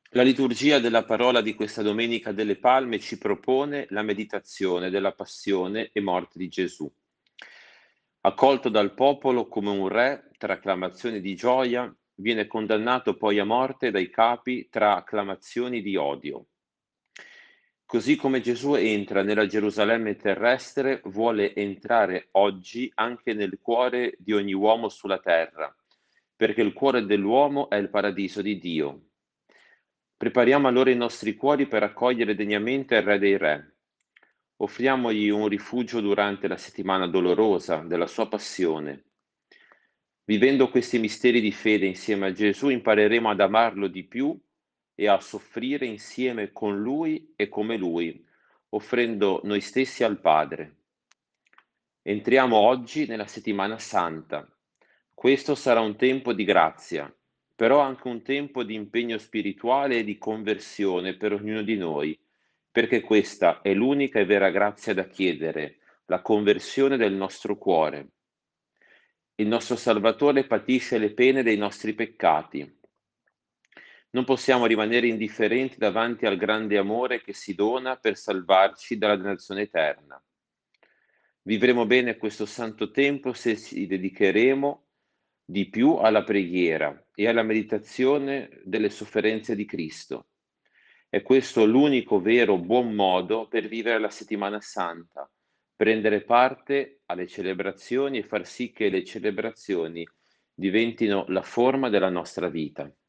La liturgia della parola di questa Domenica delle Palme ci propone la meditazione della passione e morte di Gesù. Accolto dal popolo come un re tra acclamazioni di gioia, viene condannato poi a morte dai capi tra acclamazioni di odio. Così come Gesù entra nella Gerusalemme terrestre, vuole entrare oggi anche nel cuore di ogni uomo sulla terra, perché il cuore dell'uomo è il paradiso di Dio. Prepariamo allora i nostri cuori per accogliere degnamente il Re dei Re. Offriamogli un rifugio durante la settimana dolorosa della sua passione. Vivendo questi misteri di fede insieme a Gesù, impareremo ad amarlo di più e a soffrire insieme con Lui e come Lui, offrendo noi stessi al Padre. Entriamo oggi nella settimana santa. Questo sarà un tempo di grazia, però anche un tempo di impegno spirituale e di conversione per ognuno di noi, perché questa è l'unica e vera grazia da chiedere, la conversione del nostro cuore. Il nostro Salvatore patisce le pene dei nostri peccati. Non possiamo rimanere indifferenti davanti al grande amore che si dona per salvarci dalla dannazione eterna. Vivremo bene questo santo tempo se ci dedicheremo di più alla preghiera e alla meditazione delle sofferenze di Cristo. È questo l'unico vero buon modo per vivere la settimana santa, prendere parte alle celebrazioni e far sì che le celebrazioni diventino la forma della nostra vita.